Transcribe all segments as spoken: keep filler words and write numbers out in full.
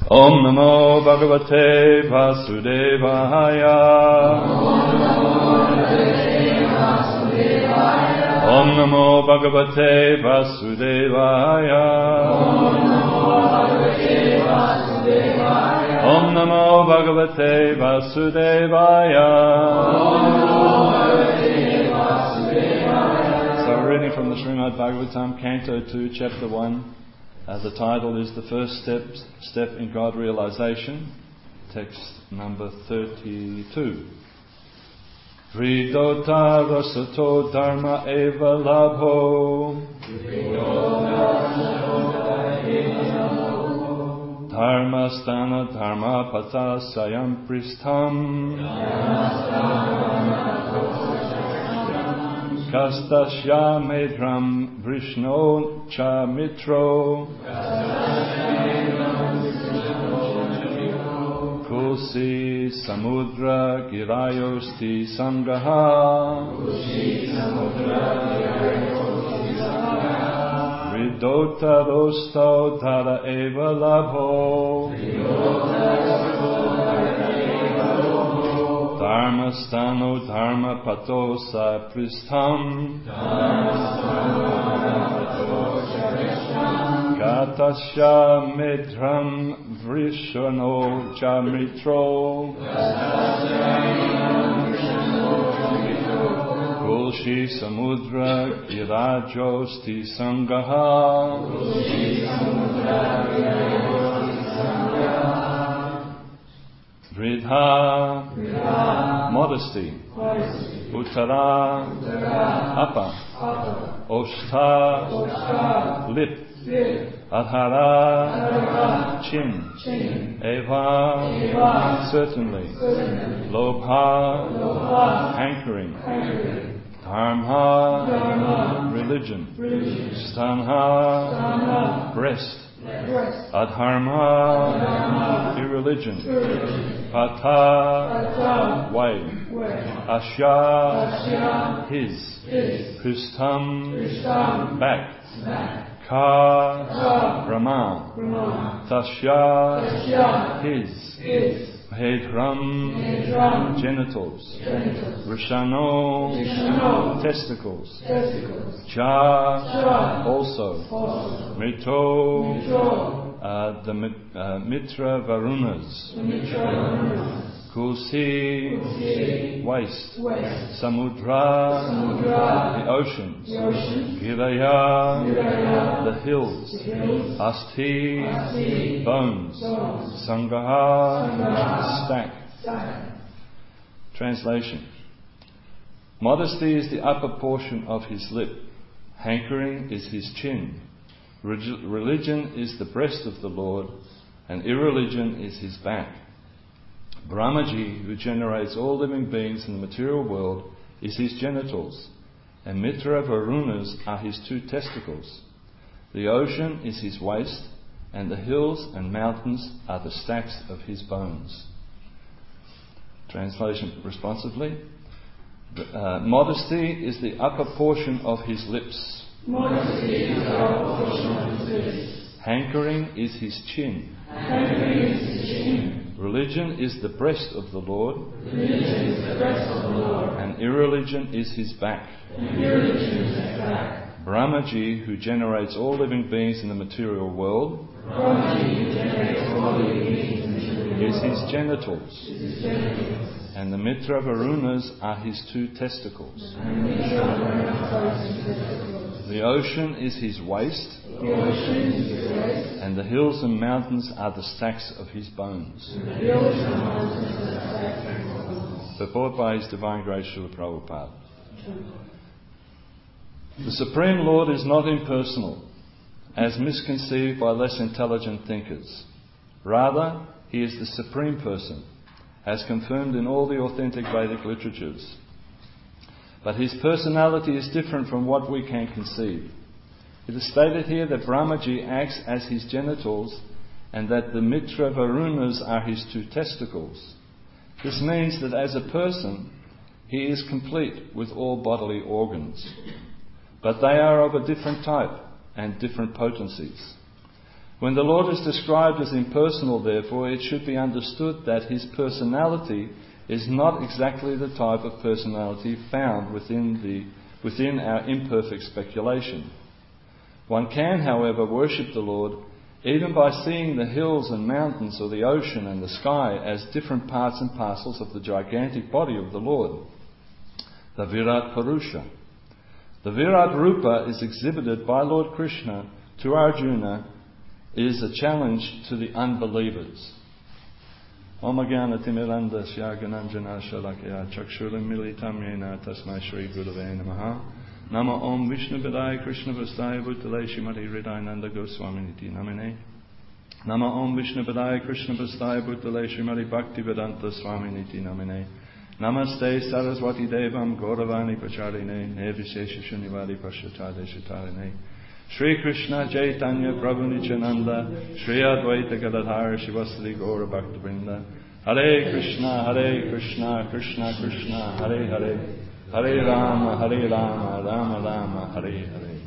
Om Namo Bhagavate Vasudevaya. Om Namo Bhagavate Vasudevaya. Om Namo Bhagavate Vasudevaya. So we're reading from the Srimad Bhagavatam, Canto two, Chapter one. Uh, the title is The First Step, Step in God Realization. Text number thirty-two. Vridota rasato dharma eva labho. Dharma stana dharma pata sayam pristham. Kastasya medram vrishno cha mitro. Kulsi samudra girayosti sangaha. Ridota rosto dara eva labho. Dharma stano dharma patosa pristham. Katasya medram vrishano cha mitro. Kulshi samudra girajosti sangaha. Vridha, modesty. Uttara, upper. Oshta, lip. Adhara, chin. Eva, certainly. Lobha, hankering. Dharma, religion. Stanha, breast. Adharma, irreligion. Pata, way. Asya, his. Pristham, back. Ka, Brahma. Tasya, his. Hedram, genitals. Rishano, testicles. Cha, also. Mito, uh, the uh, Mitra Varunas. Kulsi, waist. Samudra, the oceans. Giraya, the hills. Asti, bones. Sangaha, stack. Translation. Modesty is the upper portion of his lip. Hankering is his chin. Religion is the breast of the Lord, and irreligion is his back. Brahmaji, who generates all living beings in the material world, is his genitals, and Mitra Varunas are his two testicles. The ocean is his waist, and the hills and mountains are the stacks of his bones. Translation responsively. Uh, modesty is the upper portion of his lips. Modesty is the upper portion of his lips. Hankering is his chin. Hankering is his chin. Religion is the breast of the Lord. Religion is the breast of the Lord. And irreligion is his back. And irreligion is his back. Brahmaji, who generates all living beings in the material world, Brahmaji, who generates all living beings in the material world, is his genitals. Is his genitals. And the Mitra Varunas are his two testicles. And the Mitra Varunas are his two testicles. The ocean is his waist. The ocean is his waist. And the hills and mountains are the stacks of his bones. And the hills and mountains are the stacks of his bones. Purport by His Divine Grace Srila Prabhupada. The Supreme Lord is not impersonal, as misconceived by less intelligent thinkers. Rather, He is the Supreme Person, as confirmed in all the authentic Vedic literatures. But His personality is different from what we can conceive. It is stated here that Brahmaji acts as his genitals and that the Mitra Varunas are his two testicles. This means that as a person, he is complete with all bodily organs. But they are of a different type and different potencies. When the Lord is described as impersonal, therefore, it should be understood that his personality is not exactly the type of personality found within, the, within our imperfect speculation. One can, however, worship the Lord even by seeing the hills and mountains or the ocean and the sky as different parts and parcels of the gigantic body of the Lord, the Virat Purusha. The Virat Rupa is exhibited by Lord Krishna to Arjuna is a challenge to the unbelievers. Om Jnana Timirandasya Gananjana Shalakaya Chakshuram Militam Yena Tasmai Shri Gurave Namaha. Nama Om Vishnu Padaya Krishna Vastaya Bhutale Shrimati Hridayananda Goswaminiti Namine. Nama Om Vishnu Padaya Krishna Vastaya Bhutale Shrimati Bhakti Vedanta Swaminiti Namine. Namaste Saraswati Devam Gauravani Pacharine Nevishesha Shunivadi Pashatade Shatarine. Shri Krishna Chaitanya Prabhu Nityananda Shri Advaita Gadadhara Shivasri Gaura Bhakta Vrinda. Hare Krishna Hare Krishna Krishna Krishna Hare Hare Hare Rama Hare Rama Rama Rama Hare Hare.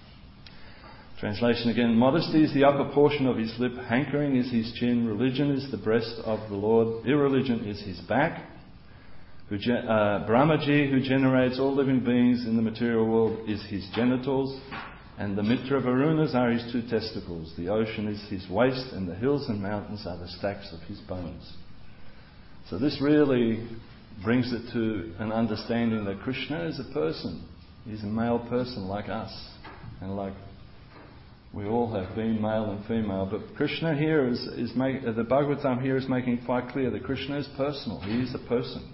Translation again. Modesty is the upper portion of his lip, hankering is his chin, religion is the breast of the Lord, irreligion is his back. Who, uh, Brahmaji, who generates all living beings in the material world, is his genitals. And the Mitra Varunas are his two testicles. The ocean is his waist, and the hills and mountains are the stacks of his bones. So this really brings it to an understanding that Krishna is a person. He's a male person like us. And like we all have been male and female. But Krishna here is, is make, the Bhagavatam here is making it quite clear that Krishna is personal. He is a person.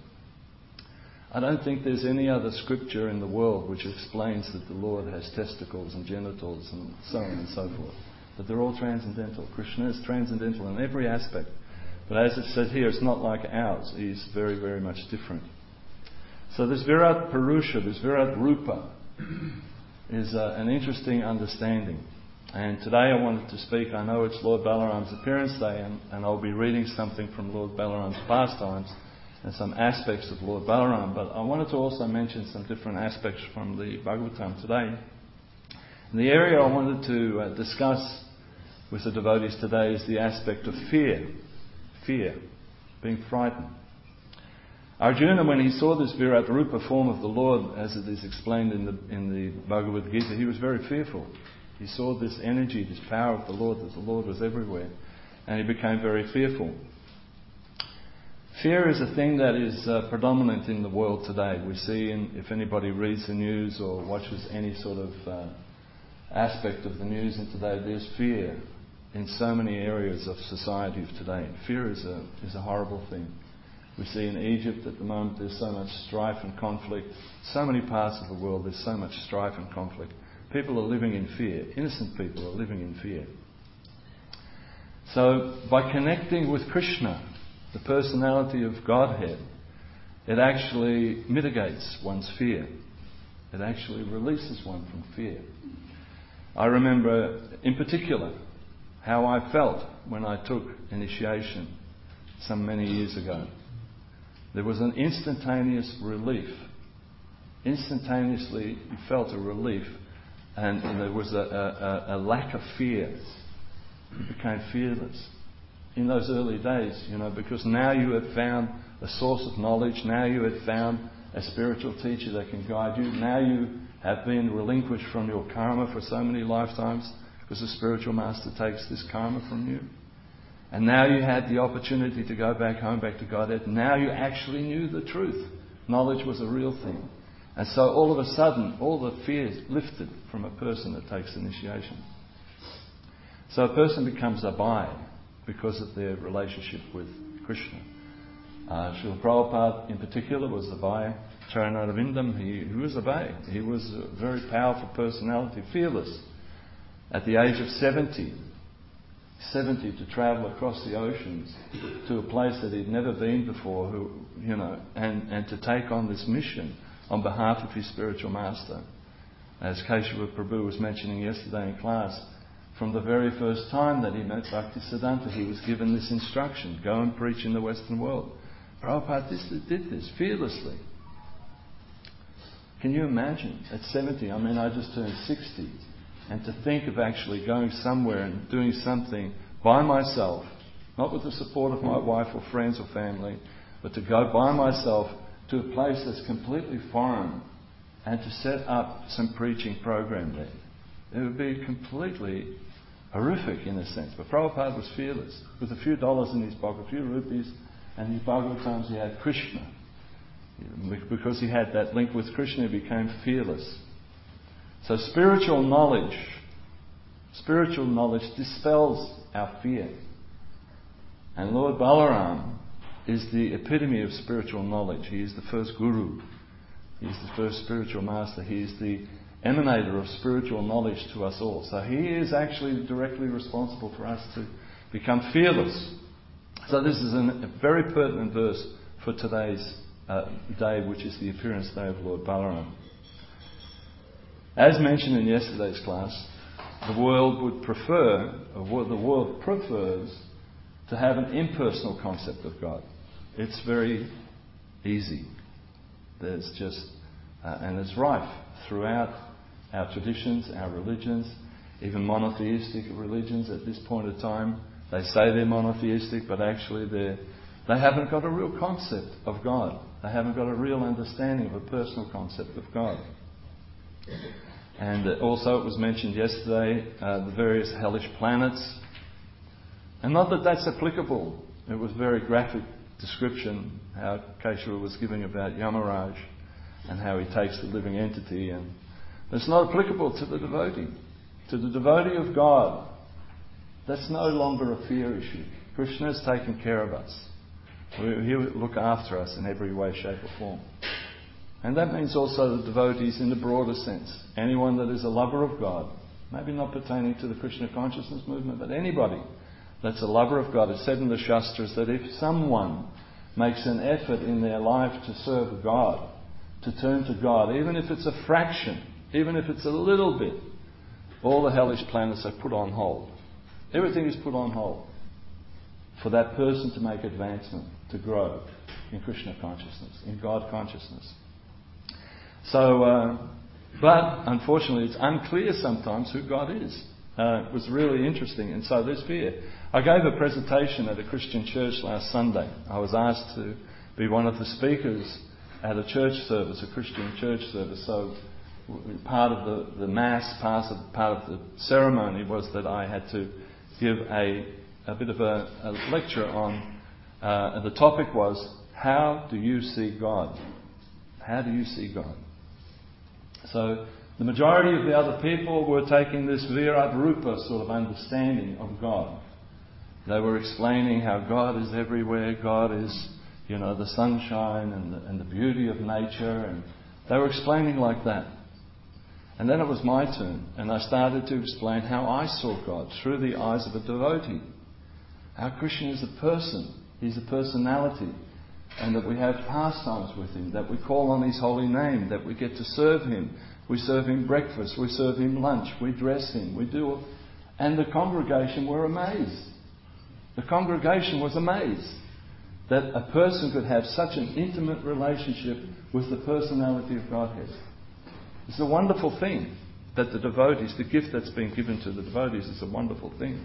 I don't think there's any other scripture in the world which explains that the Lord has testicles and genitals and so on and so forth. But they're all transcendental. Krishna is transcendental in every aspect. But as it says here, it's not like ours. He's very, very much different. So this Virat Purusha, this Virat Rupa, is uh, an interesting understanding. And today I wanted to speak, I know it's Lord Balaram's appearance day, and, and I'll be reading something from Lord Balaram's pastimes and some aspects of Lord Balaram, but I wanted to also mention some different aspects from the Bhagavatam today. And the area I wanted to uh, discuss with the devotees today is the aspect of fear. Fear. Being frightened. Arjuna, when he saw this Virat Rupa form of the Lord, as it is explained in the, in the Bhagavad Gita, he was very fearful. He saw this energy, this power of the Lord, that the Lord was everywhere, and he became very fearful. Fear is a thing that is uh, predominant in the world today. We see, in, if anybody reads the news or watches any sort of uh, aspect of the news in today, there's fear in so many areas of society of today. Fear is a, is a horrible thing. We see in Egypt at the moment there's so much strife and conflict. So many parts of the world there's so much strife and conflict. People are living in fear. Innocent people are living in fear. So by connecting with Krishna, the personality of Godhead, it actually mitigates one's fear. It actually releases one from fear. I remember in particular how I felt when I took initiation some many years ago. There was an instantaneous relief. Instantaneously you felt a relief, and, and there was a, a, a lack of fear. You became fearless. In those early days, you know, because now you have found a source of knowledge, now you have found a spiritual teacher that can guide you, now you have been relinquished from your karma for so many lifetimes, because the spiritual master takes this karma from you. And now you had the opportunity to go back home, back to Godhead. Now you actually knew the truth. Knowledge was a real thing. And so all of a sudden, all the fears lifted from a person that takes initiation. So a person becomes abhaya because of their relationship with Krishna. Uh, Srila Prabhupada in particular was abhaya. Charanarvindam, he, he was abhaya. He was a very powerful personality, fearless. At the age of seventy, seventy to travel across the oceans to a place that he'd never been before, who, you know, and, and to take on this mission on behalf of his spiritual master. As Keshava Prabhu was mentioning yesterday in class, from the very first time that he met Bhaktisiddhanta, he was given this instruction: go and preach in the Western world. Prabhupada did this fearlessly. Can you imagine? At seventy, I mean, I just turned sixty. And to think of actually going somewhere and doing something by myself, not with the support of my wife or friends or family, but to go by myself to a place that's completely foreign and to set up some preaching program there. It would be completely horrific in a sense. But Prabhupada was fearless. With a few dollars in his pocket, a few rupees, and his Bhagavatams, he had Krishna. Because he had that link with Krishna, he became fearless. So spiritual knowledge, spiritual knowledge dispels our fear. And Lord Balaram is the epitome of spiritual knowledge. He is the first guru. He is the first spiritual master. He is the emanator of spiritual knowledge to us all. So he is actually directly responsible for us to become fearless. So this is an, a very pertinent verse for today's uh, day, which is the appearance day of Lord Balaram. As mentioned in yesterday's class, the world would prefer, or the world prefers, to have an impersonal concept of God. It's very easy. There's just, uh, and it's rife throughout our traditions, our religions, even monotheistic religions at this point of time. They say they're monotheistic, but actually they're, they haven't got a real concept of God. They haven't got a real understanding of a personal concept of God. And also it was mentioned yesterday, uh, the various hellish planets. And not that that's applicable. It was very graphic description, how Keshava was giving about Yamaraj and how he takes the living entity. And it's not applicable to the devotee. To the devotee of God, that's no longer a fear issue. Krishna has taken care of us. He will look after us in every way, shape or form. And that means also the devotees in the broader sense. Anyone that is a lover of God, maybe not pertaining to the Krishna consciousness movement, but anybody that's a lover of God. It's said in the Shastras that if someone makes an effort in their life to serve God, to turn to God, even if it's a fraction, even if it's a little bit, all the hellish planets are put on hold. Everything is put on hold for that person to make advancement, to grow in Krishna consciousness, in God consciousness. So, uh, but unfortunately it's unclear sometimes who God is. Uh, it was really interesting, and so there's fear. I gave a presentation at a Christian church last Sunday. I was asked to be one of the speakers at a church service, a Christian church service. So part of the, the mass, part of, part of the ceremony was that I had to give a, a bit of a, a lecture on, uh, and the topic was, how do you see God? How do you see God? So the majority of the other people were taking this Virat Rupa sort of understanding of God. They were explaining how God is everywhere, God is, you know, the sunshine and the, and the beauty of nature, and they were explaining like that. And then it was my turn, and I started to explain how I saw God through the eyes of a devotee. How Krishna is a person, He's a personality, and that we have pastimes with Him, that we call on His holy name, that we get to serve Him. We serve Him breakfast, we serve Him lunch, we dress Him, we do it. And the congregation were amazed. The congregation was amazed that a person could have such an intimate relationship with the personality of Godhead. It's a wonderful thing that the devotees, the gift that's been given to the devotees is a wonderful thing.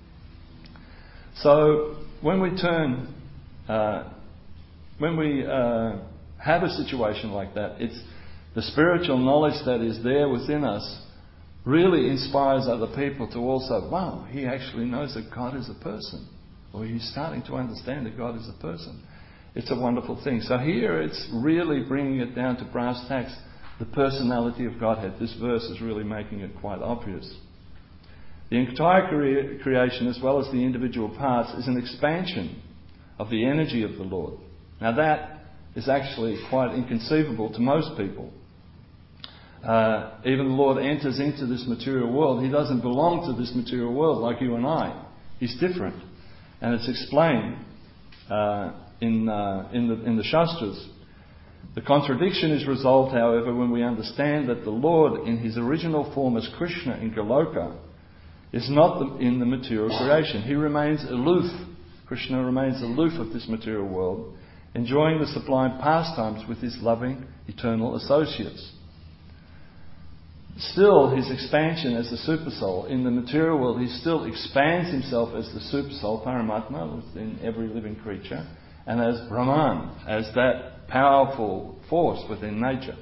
So when we turn, uh, when we uh, have a situation like that, it's the spiritual knowledge that is there within us really inspires other people to also, wow, he actually knows that God is a person. Or he's starting to understand that God is a person. It's a wonderful thing. So here it's really bringing it down to brass tacks, the personality of Godhead. This verse is really making it quite obvious. The entire cre- creation, as well as the individual parts, is an expansion of the energy of the Lord. Now that is actually quite inconceivable to most people. Uh, even the Lord enters into this material world. He doesn't belong to this material world like you and I. He's different. And it's explained uh, in, uh, in, the, in the Shastras. The contradiction is resolved, however, when we understand that the Lord, in His original form as Krishna in Goloka, is not the, in the material creation. He remains aloof. Krishna remains aloof of this material world, enjoying the sublime pastimes with His loving, eternal associates. still his expansion as the super soul. In the material world, he still expands himself as the super soul, Paramatma, within every living creature, and as Brahman, as that powerful force within nature.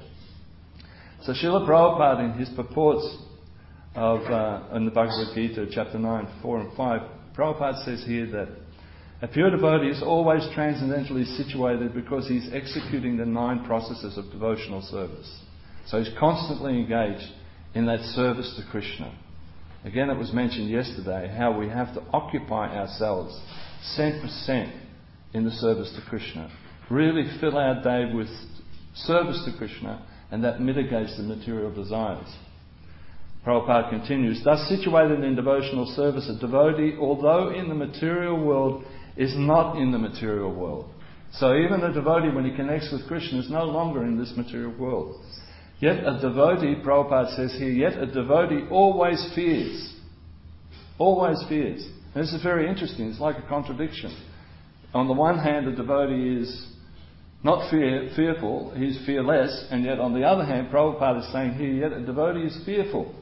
So Srila Prabhupada, in his purports of uh, in the Bhagavad Gita, chapter nine, four and five, Prabhupada says here that a pure devotee is always transcendentally situated because he's executing the nine processes of devotional service. So he's constantly engaged in that service to Krishna. Again, it was mentioned yesterday how we have to occupy ourselves cent percent in the service to Krishna. Really fill our day with service to Krishna, and that mitigates the material desires. Prabhupada continues, thus situated in devotional service, a devotee, although in the material world, is not in the material world. So even a devotee, when he connects with Krishna, is no longer in this material world. Yet a devotee, Prabhupada says here, yet a devotee always fears. Always fears. And this is very interesting. It's like a contradiction. On the one hand, a devotee is not fear, fearful, he's fearless, and yet on the other hand, Prabhupada is saying here, yet a devotee is fearful.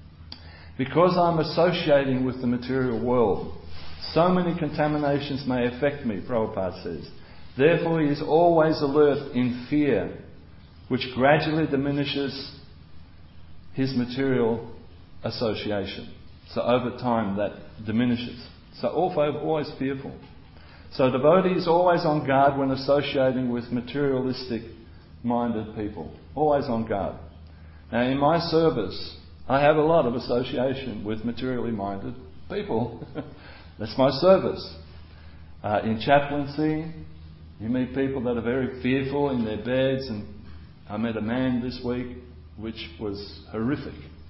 Because I'm associating with the material world, so many contaminations may affect me, Prabhupada says. Therefore he is always alert in fear, which gradually diminishes his material association. So over time that diminishes. So always fearful. So a devotee is always on guard when associating with materialistic minded people. Always on guard. Now in my service, I have a lot of association with materially minded people. That's my service. Uh, in chaplaincy, you meet people that are very fearful in their beds, and I met a man this week which was horrific.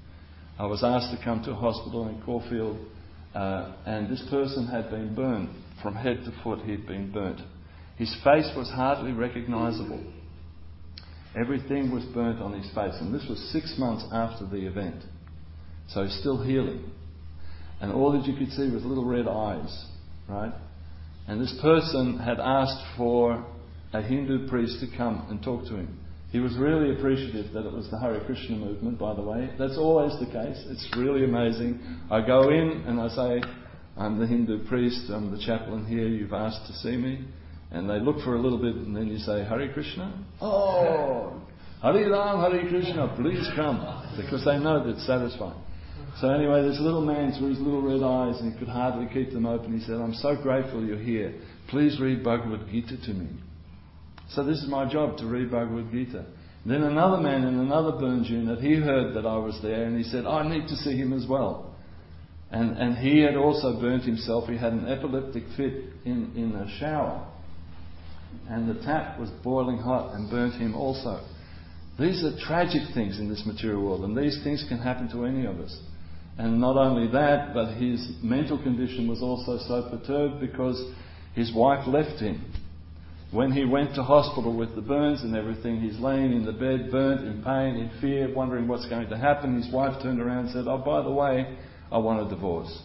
I was asked to come to a hospital in Caulfield, uh, and this person had been burnt from head to foot. He'd been burnt. His face was hardly recognisable. Everything was burnt on his face, and this was six months after the event. So he's still healing. And all that you could see was little red eyes, right? And this person had asked for a Hindu priest to come and talk to him. He was really appreciative that it was the Hare Krishna movement, by the way. That's always the case. It's really amazing. I go in and I say, I'm the Hindu priest, I'm the chaplain here, you've asked to see me. And they look for a little bit, and then you say, Hare Krishna? Oh, Hare Ram, Hare Krishna, please come. Because they know that it's satisfying. So anyway, this little man saw his little red eyes and he could hardly keep them open. He said, I'm so grateful you're here. Please read Bhagavad Gita to me. So this is my job, to read Bhagavad Gita. Then another man in another burns unit, he heard that I was there and he said, I need to see him as well. And and he had also burnt himself. He had an epileptic fit in, in a shower. And the tap was boiling hot and burnt him also. These are tragic things in this material world, and these things can happen to any of us. And not only that, but his mental condition was also so perturbed because his wife left him. When he went to hospital with the burns and everything, he's laying in the bed, burnt, in pain, in fear, wondering what's going to happen. His wife turned around and said, oh, by the way, I want a divorce.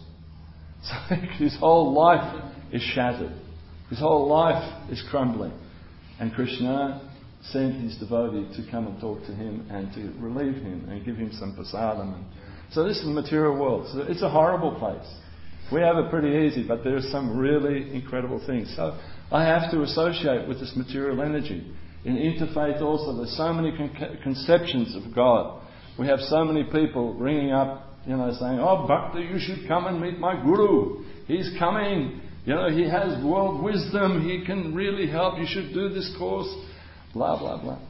So his whole life is shattered. His whole life is crumbling. And Krishna sent his devotee to come and talk to him and to relieve him and give him some prasadam. And so this is the material world. So it's a horrible place. We have it pretty easy, but there are some really incredible things. So I have to associate with this material energy. In interfaith also, there's so many con- conceptions of God. We have so many people ringing up, you know, saying, oh, Bhakti, you should come and meet my Guru. He's coming. You know, he has world wisdom. He can really help. You should do this course. Blah, blah, blah.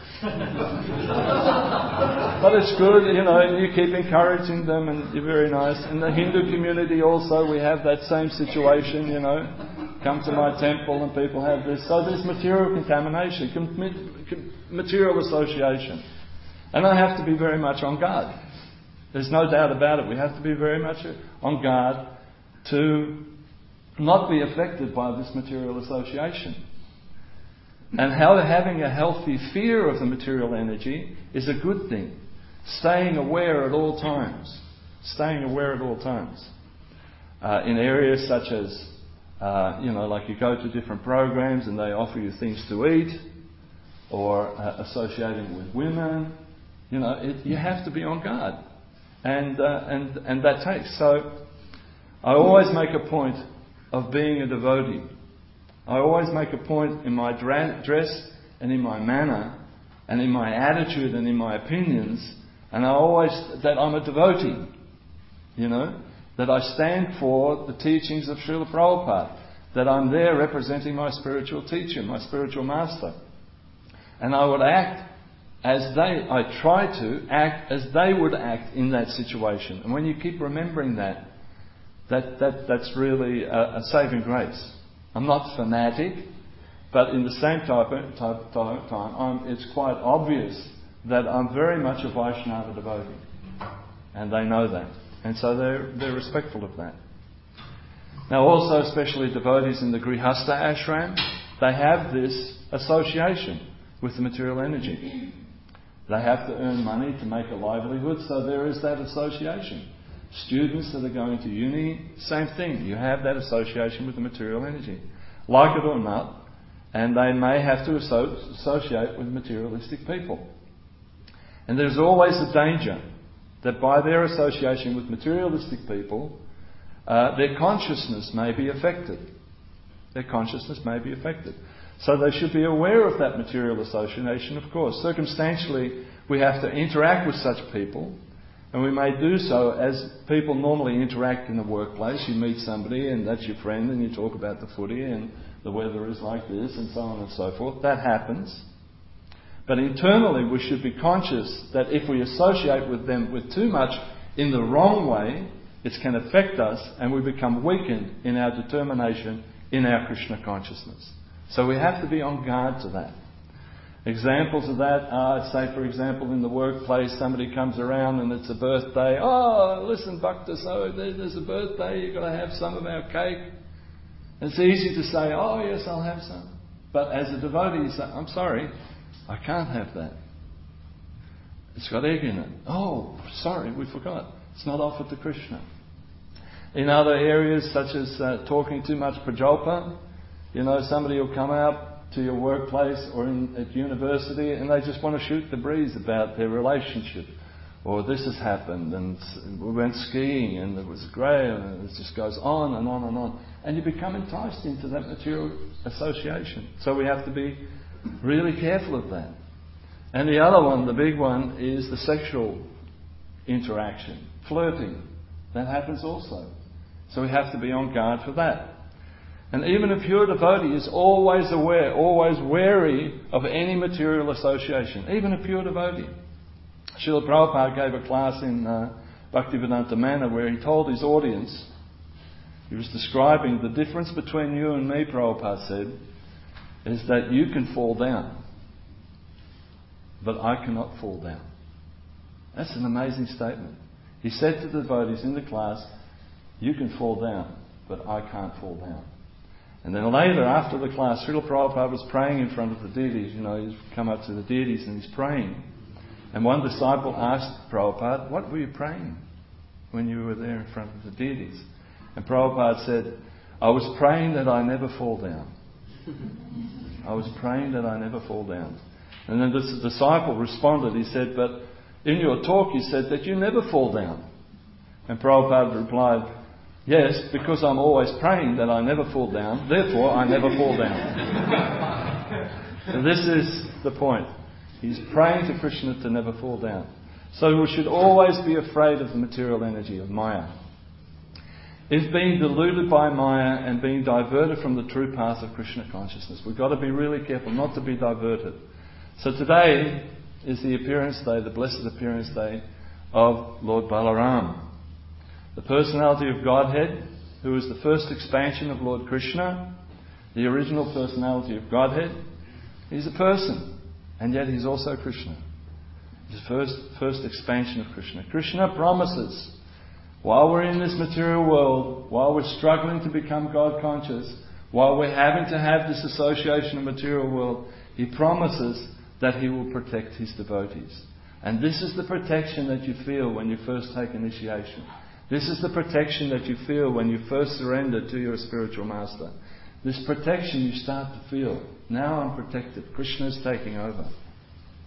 But it's good, you know, and you keep encouraging them and you're very nice. In the Hindu community also, we have that same situation, you know. Come to my temple and people have this. So there's material contamination, com- com- material association. And I have to be very much on guard. There's no doubt about it. We have to be very much on guard to not be affected by this material association. And how having a healthy fear of the material energy is a good thing. Staying aware at all times. Staying aware at all times. Uh, in areas such as, uh, you know, like you go to different programs and they offer you things to eat, or uh, associating with women, You know, it, you have to be on guard. And, uh, and, and that takes. So I always make a point of being a devotee. I always make a point in my dra- dress and in my manner and in my attitude and in my opinions, and I always, that I'm a devotee. You know, that I stand for the teachings of Srila Prabhupada, that I'm there representing my spiritual teacher, my spiritual master. And I would act as they, I try to act as they would act in that situation. And when you keep remembering that, that, that that's really a, a saving grace. I'm not fanatic, but in the same type, type, type time, I'm, it's quite obvious that I'm very much a Vaishnava devotee. And they know that. And so they're, they're respectful of that. Now also, especially devotees in the Grihastha ashram, they have this association with the material energy. They have to earn money to make a livelihood, so there is that association. Students that are going to uni, same thing. You have that association with the material energy. Like it or not, and they may have to asso- associate with materialistic people. And there's always a danger that by their association with materialistic people, uh, their consciousness may be affected. Their consciousness may be affected. So they should be aware of that material association, of course. Circumstantially, we have to interact with such people, and we may do so as people normally interact in the workplace. You meet somebody and that's your friend, and you talk about the footy and the weather is like this and so on and so forth. That happens. But internally we should be conscious that if we associate with them with too much in the wrong way, it can affect us and we become weakened in our determination in our Krishna consciousness. So we have to be on guard to that. Examples of that are, say for example, in the workplace, somebody comes around and it's a birthday. Oh, listen, Bhakta, so there's a birthday, you've got to have some of our cake. It's easy to say, oh yes, I'll have some. But as a devotee, you say, I'm sorry, I can't have that. It's got egg in it. Oh, sorry, we forgot. It's not offered to Krishna. In other areas, such as uh, talking too much prajalpa, you know, somebody will come out to your workplace or in, at university and they just want to shoot the breeze about their relationship. Or this has happened and we went skiing and it was great, and it just goes on and on and on. And you become enticed into that material association. So we have to be really careful of that. And the other one, the big one, is the sexual interaction, flirting. That happens also. So we have to be on guard for that. And even a pure devotee is always aware, always wary of any material association. Even a pure devotee. Srila Prabhupada gave a class in uh, Bhaktivedanta Manor where he told his audience, he was describing the difference between you and me, Prabhupada said, is that you can fall down, but I cannot fall down. That's an amazing statement. He said to the devotees in the class, you can fall down, but I can't fall down. And then later, after the class, Srila Prabhupada was praying in front of the deities. You know, he's come up to the deities and he's praying. And one disciple asked Prabhupada, what were you praying when you were there in front of the deities? And Prabhupada said, I was praying that I never fall down. I was praying that I never fall down. And then this disciple responded, he said, but in your talk you said that you never fall down. And Prabhupada replied, yes, because I'm always praying that I never fall down, therefore I never fall down. So this is the point. He's praying to Krishna to never fall down. So we should always be afraid of the material energy of Maya. It's being deluded by Maya and being diverted from the true path of Krishna consciousness. We've got to be really careful not to be diverted. So today is the appearance day, the blessed appearance day of Lord Balaram. The personality of Godhead, who is the first expansion of Lord Krishna, the original personality of Godhead. He's a person, and yet he's also Krishna. He's the first, first expansion of Krishna. Krishna promises, while we're in this material world, while we're struggling to become God conscious, while we're having to have this association of material world, he promises that he will protect his devotees. And this is the protection that you feel when you first take initiation. This is the protection that you feel when you first surrender to your spiritual master. This protection you start to feel. Now I'm protected. Krishna is taking over.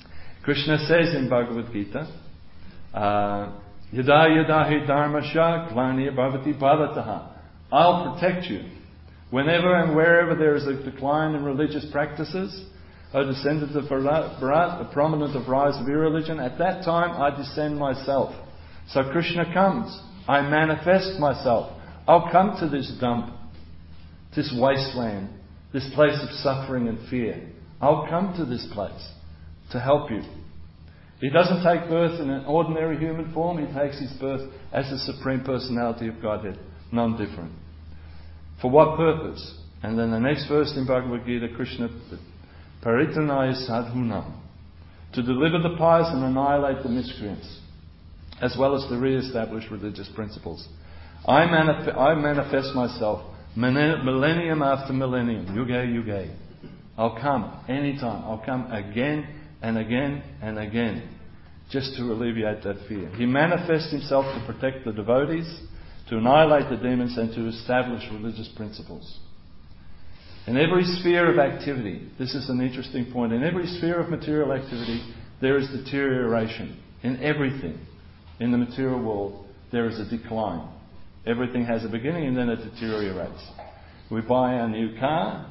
Krishna says in Bhagavad Gita, uh, Yada yada hi dharmasya glani bhavati bhavataha. I'll protect you. Whenever and wherever there is a decline in religious practices, O descendants of Bharat, a prominent of rise of irreligion, at that time I descend myself. So Krishna comes. I manifest myself. I'll come to this dump, this wasteland, this place of suffering and fear. I'll come to this place to help you. He doesn't take birth in an ordinary human form. He takes his birth as the Supreme Personality of Godhead. None different. For what purpose? And then the next verse in Bhagavad Gita, Krishna, Paritanaya sadhunam, to deliver the pious and annihilate the miscreants, as well as to re-establish religious principles. I, manif- I manifest myself millennium after millennium, yuga yuga. I'll come anytime. I'll come again and again and again, just to alleviate that fear. He manifests himself to protect the devotees, to annihilate the demons, and to establish religious principles. In every sphere of activity, this is an interesting point, in every sphere of material activity, there is deterioration. In everything. In the material world, there is a decline. Everything has a beginning and then it deteriorates. We buy a new car,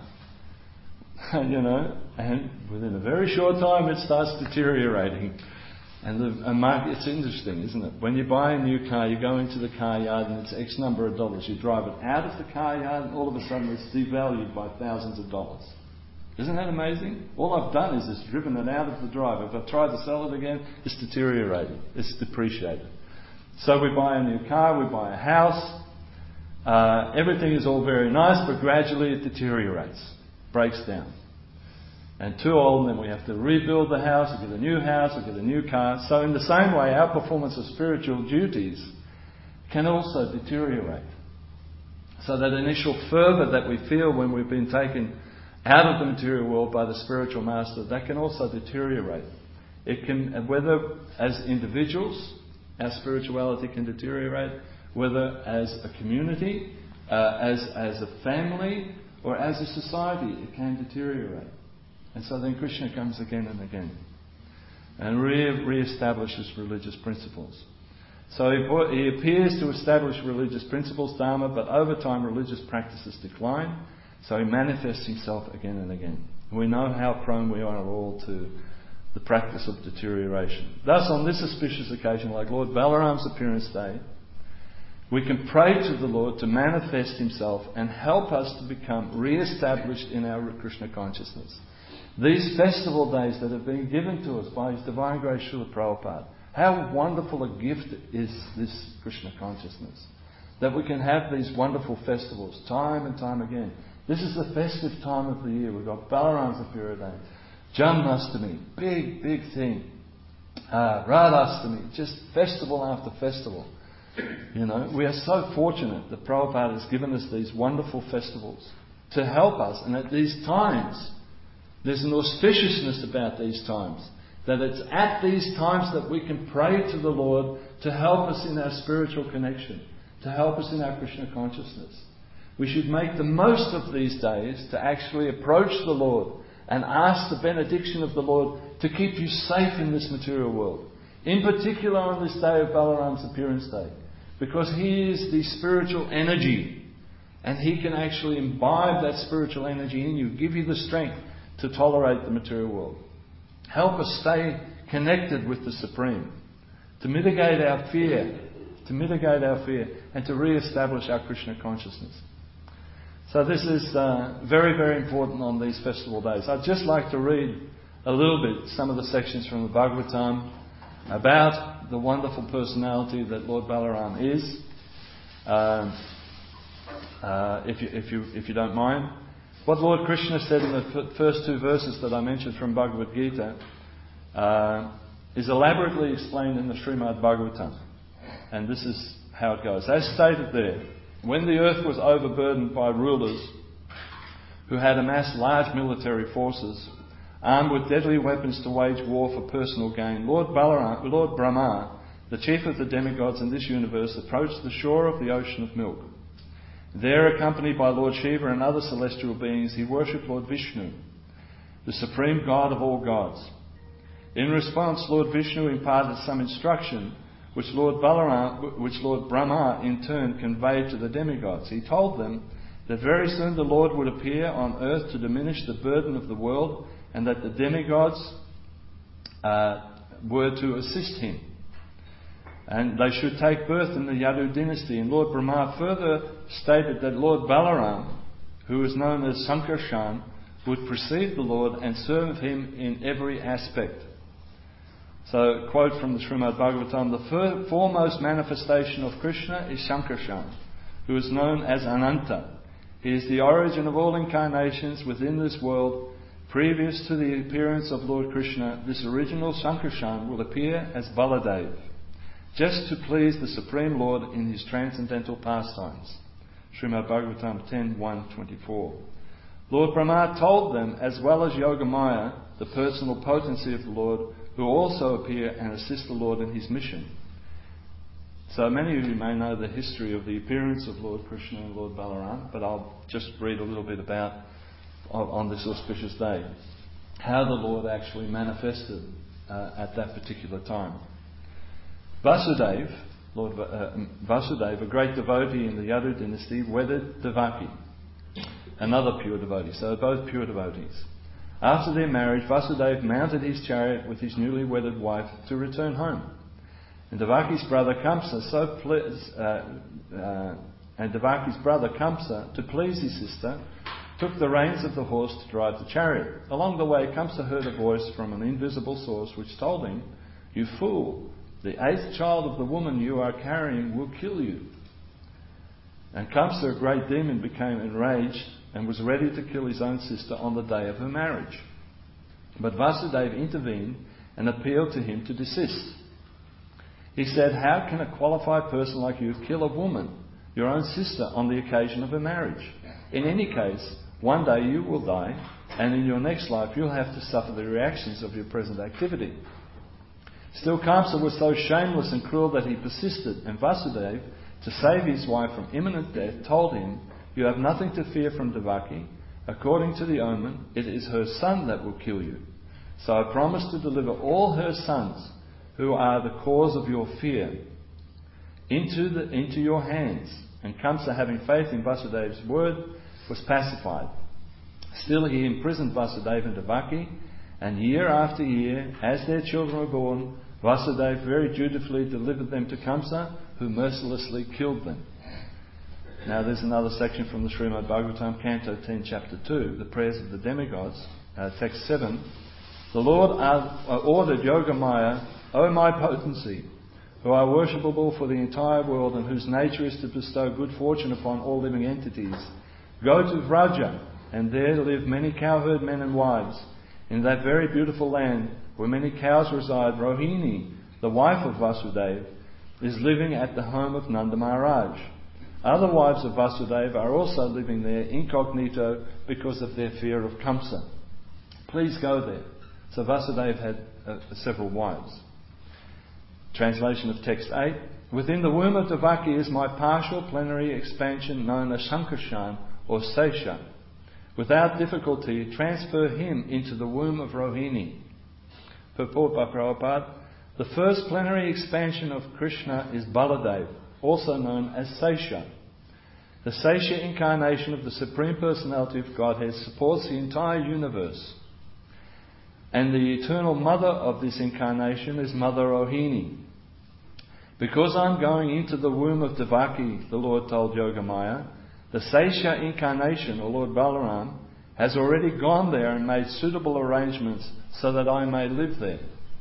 you know, and within a very short time it starts deteriorating. And the and market, it's interesting, isn't it? When you buy a new car, you go into the car yard and it's X number of dollars. You drive it out of the car yard and all of a sudden it's devalued by thousands of dollars. Isn't that amazing? All I've done is just driven it out of the drive. If I try to sell it again, it's deteriorating. It's depreciated. So we buy a new car, we buy a house. Uh, everything is all very nice, but gradually it deteriorates, breaks down. And too old, and then we have to rebuild the house, we get a new house, we get a new car. So in the same way, our performance of spiritual duties can also deteriorate. So that initial fervour that we feel when we've been taken out of the material world by the spiritual master, that can also deteriorate. It can, whether as individuals, our spirituality can deteriorate, whether as a community, uh, as as a family, or as a society, it can deteriorate. And so then Krishna comes again and again and re- re-establishes religious principles. So he, he appears to establish religious principles, Dharma, but over time religious practices decline. So he manifests himself again and again. We know how prone we are all to the practice of deterioration. Thus, on this auspicious occasion, like Lord Balaram's appearance day, we can pray to the Lord to manifest himself and help us to become re-established in our Krishna consciousness. These festival days that have been given to us by His Divine Grace Srila Prabhupada, how wonderful a gift is this Krishna consciousness. That we can have these wonderful festivals time and time again. This is the festive time of the year. We've got Balaram's Apura Day, Janmashtami, big, big thing. Uh, Radhastami, just festival after festival. You know, we are so fortunate that Prabhupada has given us these wonderful festivals to help us. And at these times, there's an auspiciousness about these times. That it's at these times that we can pray to the Lord to help us in our spiritual connection, to help us in our Krishna consciousness. We should make the most of these days to actually approach the Lord and ask the benediction of the Lord to keep you safe in this material world. In particular on this day of Balaram's appearance day. Because He is the spiritual energy. And He can actually imbibe that spiritual energy in you, give you the strength to tolerate the material world. Help us stay connected with the Supreme. To mitigate our fear. To mitigate our fear. And to re-establish our Krishna consciousness. So this is uh, very, very important on these festival days. I'd just like to read a little bit some of the sections from the Bhagavatam about the wonderful personality that Lord Balaram is. Um, uh, if you, if you, if you don't mind. What Lord Krishna said in the f- first two verses that I mentioned from Bhagavad Gita uh, is elaborately explained in the Srimad Bhagavatam. And this is how it goes. As stated there, when the earth was overburdened by rulers who had amassed large military forces, armed with deadly weapons to wage war for personal gain, Lord Balaram, Lord Brahma, the chief of the demigods in this universe, approached the shore of the ocean of milk. There, accompanied by Lord Shiva and other celestial beings, he worshipped Lord Vishnu, the supreme God of all gods. In response, Lord Vishnu imparted some instruction which Lord Balaram, which Lord Brahma in turn conveyed to the demigods. He told them that very soon the Lord would appear on earth to diminish the burden of the world, and that the demigods uh, were to assist him. And they should take birth in the Yadu dynasty. And Lord Brahma further stated that Lord Balaram, who is known as Sankarshan, would precede the Lord and serve him in every aspect. So, quote from the Srimad Bhagavatam, the fir- foremost manifestation of Krishna is Sankarshan, who is known as Ananta. He is the origin of all incarnations within this world. Previous to the appearance of Lord Krishna, this original Sankarshan will appear as Baladev, just to please the Supreme Lord in his transcendental pastimes. Srimad Bhagavatam ten one twenty-four. Lord Brahma told them, as well as Yogamaya, the personal potency of the Lord, who also appear and assist the Lord in his mission. So many of you may know the history of the appearance of Lord Krishna and Lord Balaram, but I'll just read a little bit about on this auspicious day how the Lord actually manifested uh, at that particular time. Vasudev, Lord uh, Vasudev, a great devotee in the Yadu dynasty, wedded Devaki, another pure devotee. So both pure devotees. After their marriage, Vasudev mounted his chariot with his newly wedded wife to return home. And Devaki's brother Kamsa, so ple- uh, uh, and Devaki's brother Kamsa, to please his sister, took the reins of the horse to drive the chariot. Along the way, Kamsa heard a voice from an invisible source which told him, "You fool! The eighth child of the woman you are carrying will kill you." And Kamsa, a great demon, became enraged and was ready to kill his own sister on the day of her marriage. But Vasudev intervened and appealed to him to desist. He said, "How can a qualified person like you kill a woman, your own sister, on the occasion of her marriage? In any case, one day you will die, and in your next life you'll have to suffer the reactions of your present activity." Still, Kamsa was so shameless and cruel that he persisted, and Vasudev, to save his wife from imminent death, told him, "You have nothing to fear from Devaki. According to the omen, it is her son that will kill you. So I promise to deliver all her sons, who are the cause of your fear, into, the, into your hands." And Kamsa, having faith in Vasudev's word, was pacified. Still, he imprisoned Vasudev and Devaki, and year after year, as their children were born, Vasudev very dutifully delivered them to Kamsa, who mercilessly killed them. Now there's another section from the Srimad Bhagavatam, Canto ten, Chapter two, the prayers of the demigods, uh, text seven. The Lord uh, ordered Yogamaya, "O my potency, who are worshipable for the entire world and whose nature is to bestow good fortune upon all living entities, go to Vraja, and there live many cowherd men and wives. In that very beautiful land where many cows reside, Rohini, the wife of Vasudev, is living at the home of Nanda Maharaj. Other wives of Vasudev are also living there incognito because of their fear of Kamsa. Please go there." So Vasudev had uh, several wives. Translation of text eight. Within the womb of Devaki is my partial plenary expansion known as Sankarshan or Sesha. Without difficulty, transfer him into the womb of Rohini. Purport by Prabhupada. The first plenary expansion of Krishna is Baladev, also known as Sesha. The Sesha incarnation of the Supreme Personality of Godhead supports the entire universe. And the eternal mother of this incarnation is Mother Rohini. Because I'm going into the womb of Devaki, the Lord told Yogamaya, the Sesha incarnation, or Lord Balaram, has already gone there and made suitable arrangements so that I may live there.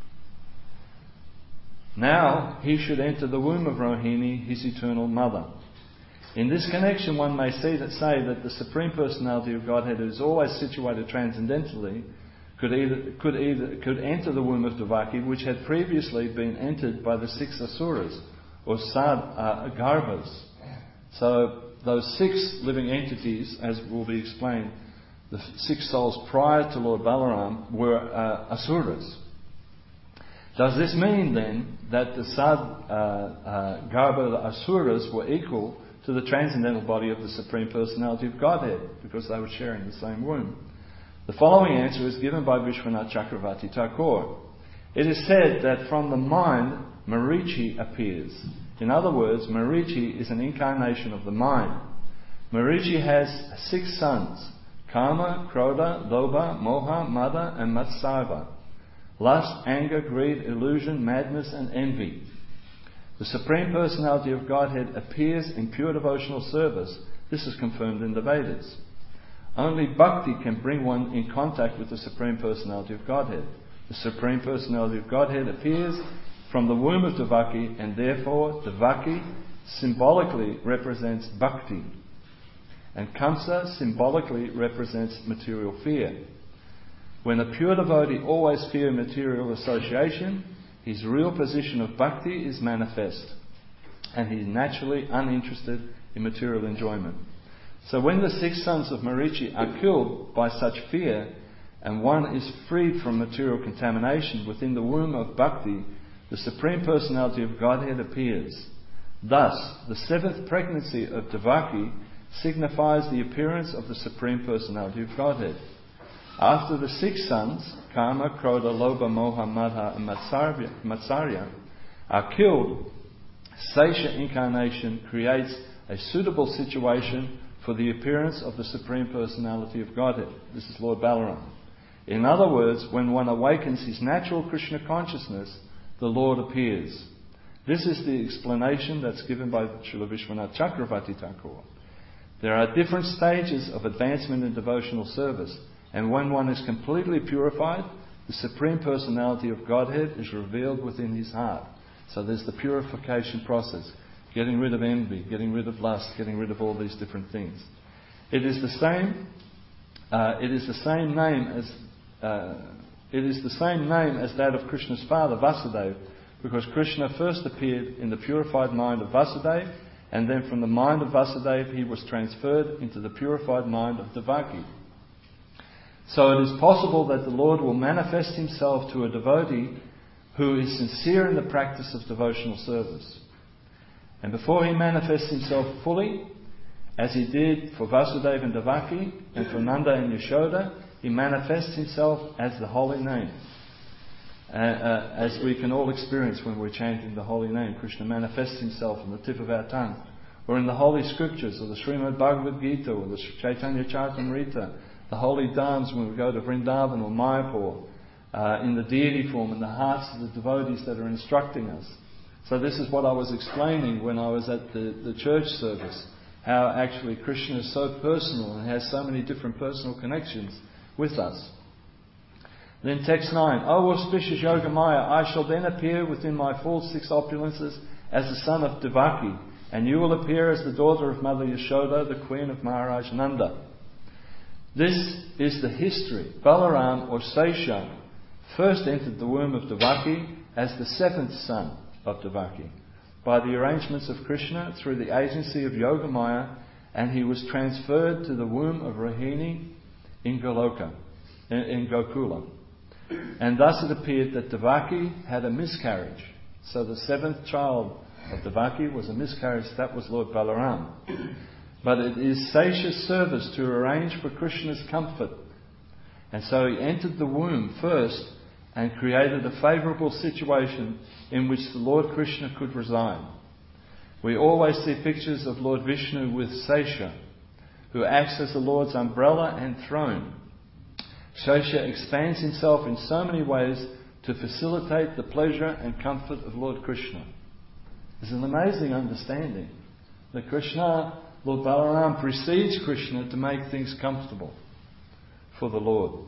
Now he should enter the womb of Rohini, his eternal mother. In this connection, one may say that, say that the Supreme Personality of Godhead, who is always situated transcendentally, could either, could either could enter the womb of Devaki, which had previously been entered by the six asuras, or sad uh, garbhas. So those six living entities, as will be explained, the six souls prior to Lord Balaram were uh, asuras. Does this mean then that the sad uh, uh, garbha asuras were equal to the transcendental body of the Supreme Personality of Godhead, because they were sharing the same womb? The following answer is given by Vishwanath Chakravarti Thakur. It is said that from the mind, Marichi appears. In other words, Marichi is an incarnation of the mind. Marichi has six sons: Kama, Krodha, Lobha, Moha, Mada, and Matsarva. Lust, anger, greed, illusion, madness, and envy. The Supreme Personality of Godhead appears in pure devotional service. This is confirmed in the Vedas. Only bhakti can bring one in contact with the Supreme Personality of Godhead. The Supreme Personality of Godhead appears from the womb of Devaki, and therefore Devaki symbolically represents bhakti, and Kamsa symbolically represents material fear. When a pure devotee always fears material association, his real position of bhakti is manifest, and he is naturally uninterested in material enjoyment. So when the six sons of Marichi are killed by such fear, and one is freed from material contamination within the womb of bhakti, the Supreme Personality of Godhead appears. Thus, the seventh pregnancy of Devaki signifies the appearance of the Supreme Personality of Godhead. After the six sons, Kama, Krodha, Lobha, Moha, Madha, and Matsarya, are killed, Sesha incarnation creates a suitable situation for the appearance of the Supreme Personality of Godhead. This is Lord Balaram. In other words, when one awakens his natural Krishna consciousness, the Lord appears. This is the explanation that's given by Srila Vishwanath Chakravarti Thakur. There are different stages of advancement in devotional service, and when one is completely purified, the Supreme Personality of Godhead is revealed within his heart. So there's the purification process, getting rid of envy, getting rid of lust, getting rid of all these different things. It is the same. Uh, it is the same name as uh, it is the same name as that of Krishna's father Vasudeva, because Krishna first appeared in the purified mind of Vasudeva, and then from the mind of Vasudeva he was transferred into the purified mind of Devaki. So it is possible that the Lord will manifest himself to a devotee who is sincere in the practice of devotional service. And before he manifests himself fully, as he did for Vasudeva and Devaki, and for Nanda and Yashoda, he manifests himself as the holy name. Uh, uh, as we can all experience when we're chanting the holy name. Krishna manifests himself on the tip of our tongue, or in the holy scriptures, or the Srimad Bhagavad Gita, or the Chaitanya Charitamrita, the holy dhams when we go to Vrindavan or Mayapur, uh, in the deity form, in the hearts of the devotees that are instructing us. So this is what I was explaining when I was at the, the church service, how actually Krishna is so personal and has so many different personal connections with us. Then text nine, O auspicious Yogamaya, I shall then appear within my full six opulences as the son of Devaki, and you will appear as the daughter of Mother Yashoda, the queen of Maharaj Nanda. This is the history. Balaram, or Sesha, first entered the womb of Devaki as the seventh son of Devaki, by the arrangements of Krishna through the agency of Yogamaya, and he was transferred to the womb of Rohini in Goloka, in, in Gokula. And thus it appeared that Devaki had a miscarriage. So the seventh child of Devaki was a miscarriage. That was Lord Balaram. But it is Sesha's service to arrange for Krishna's comfort. And so he entered the womb first and created a favourable situation in which the Lord Krishna could reside. We always see pictures of Lord Vishnu with Sesha, who acts as the Lord's umbrella and throne. Sesha expands himself in so many ways to facilitate the pleasure and comfort of Lord Krishna. It's an amazing understanding that Krishna, Lord Balaram, precedes Krishna to make things comfortable for the Lord.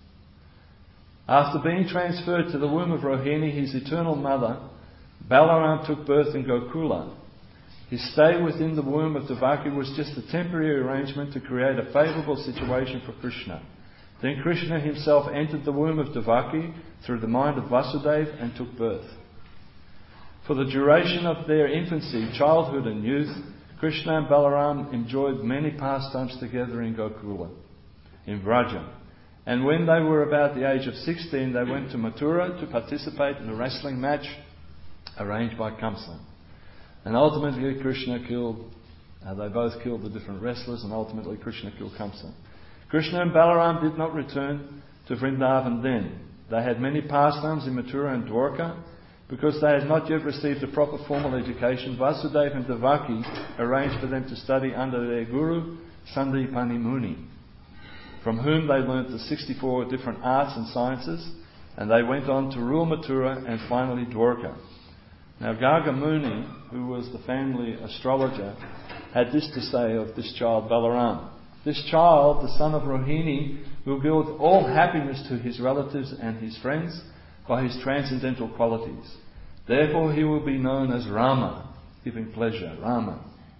After being transferred to the womb of Rohini, his eternal mother, Balaram took birth in Gokula. His stay within the womb of Devaki was just a temporary arrangement to create a favourable situation for Krishna. Then Krishna himself entered the womb of Devaki through the mind of Vasudeva and took birth. For the duration of their infancy, childhood and youth, Krishna and Balaram enjoyed many pastimes together in Gokula, in Vraja. And when they were about the age of sixteen, they went to Mathura to participate in a wrestling match arranged by Kamsa. And ultimately Krishna killed, uh, they both killed the different wrestlers, and ultimately Krishna killed Kamsa. Krishna and Balaram did not return to Vrindavan then. They had many pastimes in Mathura and Dwarka. Because they had not yet received a proper formal education, Vasudeva and Devaki arranged for them to study under their guru, Sandipani Muni, from whom they learnt the sixty-four different arts and sciences, and they went on to rule Mathura and finally Dwarka. Now Garga Muni, who was the family astrologer, had this to say of this child Balaram. This child, the son of Rohini, will give all happiness to his relatives and his friends by his transcendental qualities. Therefore he will be known as Rama, giving pleasure, Rama.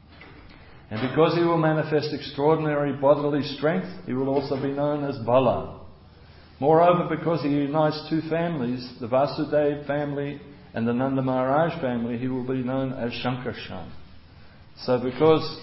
And because he will manifest extraordinary bodily strength, he will also be known as Bala. Moreover, because he unites two families, the Vasudeva family and the Nanda Maharaj family, he will be known as Shankarshan. So because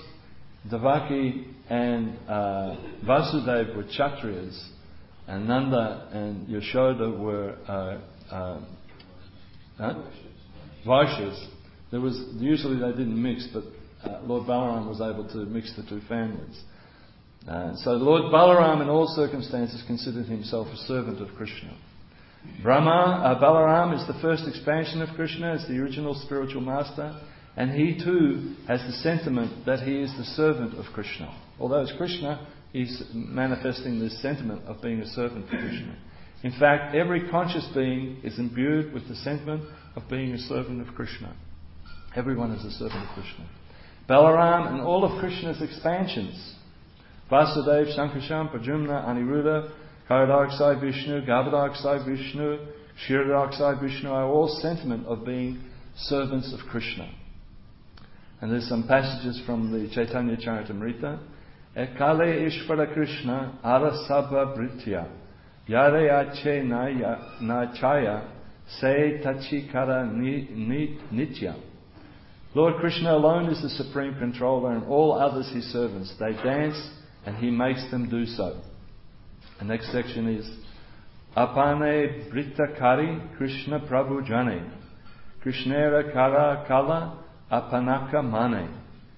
Devaki and uh, Vasudeva were Kshatriyas, and Nanda and Yashoda were uh, uh, huh? Vaishyas, there was usually they didn't mix, but uh, Lord Balaram was able to mix the two families. Uh, so Lord Balaram in all circumstances considered himself a servant of Krishna. Brahma, uh, Balaram is the first expansion of Krishna as the original spiritual master, and he too has the sentiment that he is the servant of Krishna. Although it's Krishna, he's manifesting this sentiment of being a servant to Krishna. In fact, every conscious being is imbued with the sentiment of being a servant of Krishna. Everyone is a servant of Krishna. Balaram and all of Krishna's expansions, Vasudeva, Sankarshan, Pradyumna, Aniruddha, Kailaksai Vishnu, Gavadaksai Vishnu, Kshirodaksai Vishnu are all sentiment of being servants of Krishna. And there's some passages from the Chaitanya Charitamrita. Ekale Ishvara Krishna Arasabha Britya Yare Ache Nachaya Se Tachikara Nitya. Lord Krishna alone is the supreme controller, and all others his servants. They dance and he makes them do so. The next section is Apane Britta Kari Krishna Prabhu Jane Krishnera Kara Kala Apanaka Mane.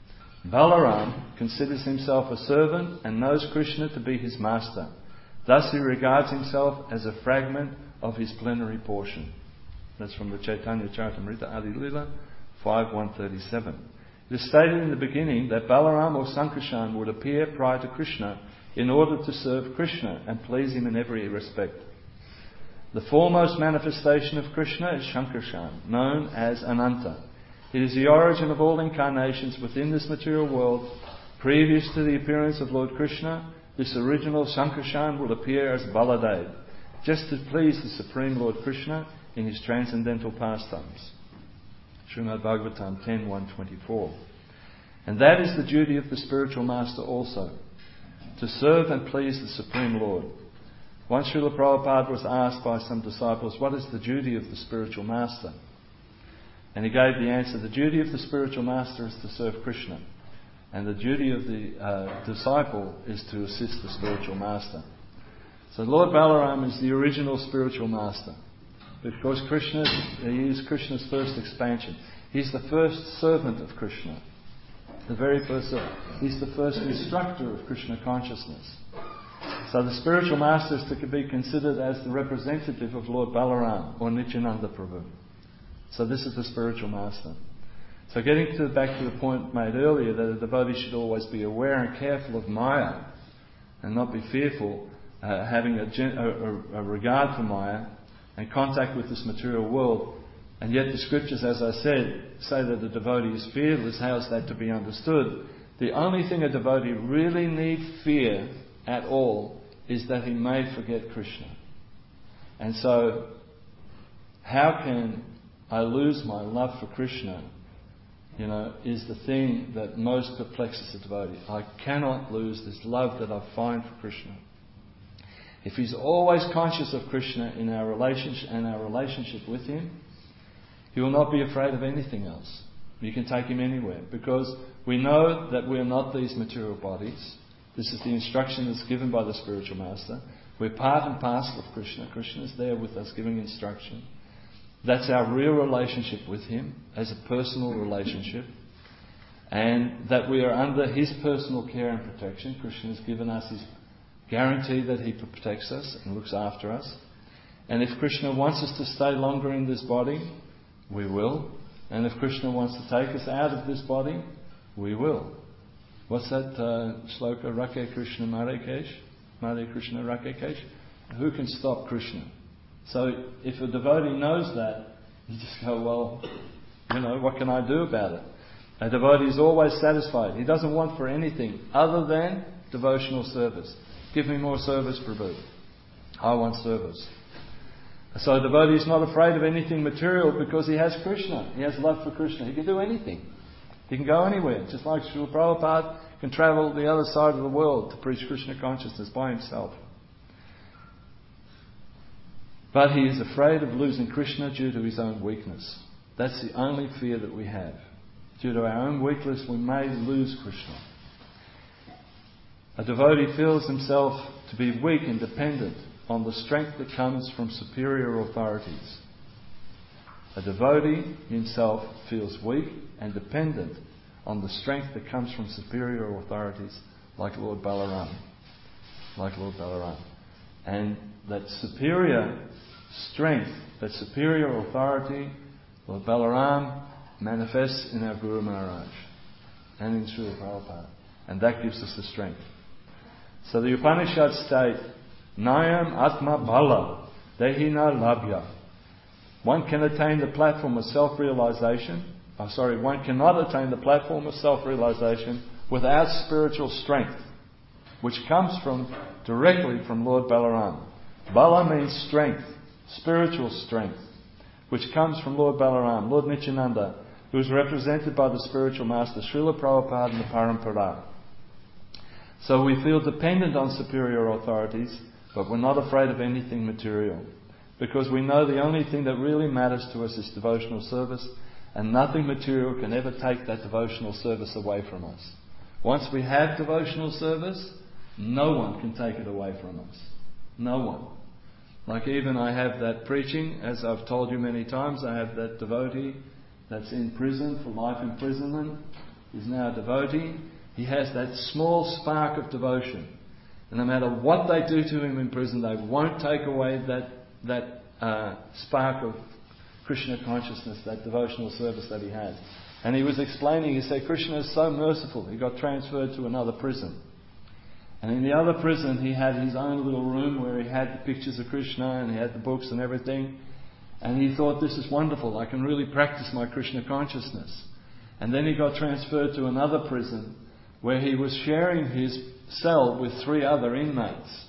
Balaram considers himself a servant and knows Krishna to be his master. Thus he regards himself as a fragment of his plenary portion. That's from the Chaitanya Charitamrita Adi Lila five one thirty-seven. It is stated in the beginning that Balaram or Sankarshan would appear prior to Krishna in order to serve Krishna and please him in every respect. The foremost manifestation of Krishna is Shankarshan, known as Ananta. It is the origin of all incarnations within this material world. Previous to the appearance of Lord Krishna, this original Sankarshan will appear as Baladev, just to please the Supreme Lord Krishna in his transcendental pastimes. Srimad Bhagavatam ten one twenty-four. And that is the duty of the spiritual master also, to serve and please the Supreme Lord. Once Srila Prabhupada was asked by some disciples, what is the duty of the spiritual master? And he gave the answer, the duty of the spiritual master is to serve Krishna. And the duty of the uh, disciple is to assist the spiritual master. So Lord Balaram is the original spiritual master. Because Krishna, he is Krishna's first expansion. He's the first servant of Krishna. The very first, he's the first instructor of Krishna consciousness. So the spiritual master is to be considered as the representative of Lord Balaram or Nityananda Prabhu. So this is the spiritual master. So getting to, back to the point made earlier that a devotee should always be aware and careful of Maya and not be fearful, uh, having a, a, a regard for Maya and contact with this material world. And yet the scriptures, as I said, say that the devotee is fearless. How is that to be understood? The only thing a devotee really need fear at all is that he may forget Krishna. And so, how can I lose my love for Krishna, you know, is the thing that most perplexes a devotee. I cannot lose this love that I find for Krishna. If he's always conscious of Krishna in our relationship and our relationship with him, he will not be afraid of anything else. You can take him anywhere, because we know that we are not these material bodies. This is the instruction that's given by the spiritual master. We're part and parcel of Krishna. Krishna is there with us giving instruction. That's our real relationship with him, as a personal relationship. And that we are under his personal care and protection. Krishna has given us his guarantee that he protects us and looks after us. And if Krishna wants us to stay longer in this body, we will. And if Krishna wants to take us out of this body, we will. What's that uh, shloka? Rakhe Krishna Mare Kesh? Mare Krishna Rakhe Kesh? Who can stop Krishna? So if a devotee knows that, you just go, well, you know, what can I do about it? A devotee is always satisfied. He doesn't want for anything other than devotional service. Give me more service, Prabhu. I want service. So a devotee is not afraid of anything material because he has Krishna. He has love for Krishna. He can do anything. He can go anywhere. Just like Srila Prabhupada can travel the other side of the world to preach Krishna consciousness by himself. But he is afraid of losing Krishna due to his own weakness. That's the only fear that we have. Due to our own weakness, we may lose Krishna. A devotee feels himself to be weak and dependent on the strength that comes from superior authorities. A devotee himself feels weak and dependent on the strength that comes from superior authorities like Lord Balaram. Like Lord Balaram. And that superior strength, that superior authority, Lord Balaram manifests in our Guru Maharaj and in Srila Prabhupada. And that gives us the strength. So the Upanishads state, Nayam Atma Bala Dehina Labhya. One can attain the platform of self-realization. Oh, sorry, one cannot attain the platform of self-realization without spiritual strength, which comes from directly from Lord Balaram. Bala means strength, spiritual strength, which comes from Lord Balaram, Lord Nityananda, who is represented by the spiritual master Srila Prabhupada and the Parampara. So we feel dependent on superior authorities, but we're not afraid of anything material, because we know the only thing that really matters to us is devotional service, and nothing material can ever take that devotional service away from us. Once we have devotional service, no one can take it away from us. No one. Like even I have that preaching, as I've told you many times, I have that devotee that's in prison for life imprisonment. He's now a devotee. He has that small spark of devotion. And no matter what they do to him in prison, they won't take away that, that uh, spark of Krishna consciousness, that devotional service that he has. And he was explaining, he said, Krishna is so merciful. He got transferred to another prison. And in the other prison, he had his own little room where he had the pictures of Krishna and he had the books and everything. And he thought, this is wonderful. I can really practice my Krishna consciousness. And then he got transferred to another prison where he was sharing his cell with three other inmates.